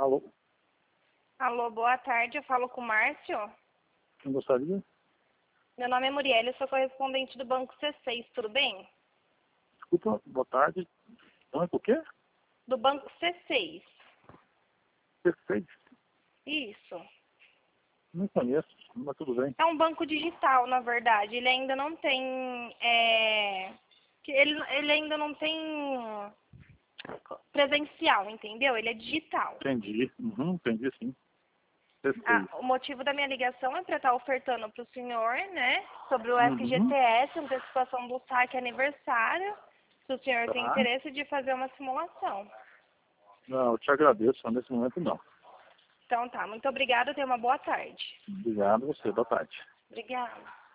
Alô? Alô, boa tarde, eu falo com o Márcio. Quem gostaria? Meu nome é Muriel, eu sou correspondente do Banco C6, tudo bem? Desculpa, boa tarde. Não é por quê? Do Banco C6. Perfeito. Isso. Não conheço, mas tudo bem. É um banco digital, na verdade. Ele ainda não tem... Ele ainda não tem presencial, entendeu? Ele é digital. Entendi. Entendi sim. Perfeito. O motivo da minha ligação é para estar ofertando para o senhor, né, sobre o Uhum. FGTS, antecipação do saque aniversário, se o senhor tem Tá. interesse de fazer uma simulação. Não, eu te agradeço, mas nesse momento não. Então tá, muito obrigada, tenha uma boa tarde. Obrigado a você, boa tarde. Obrigada.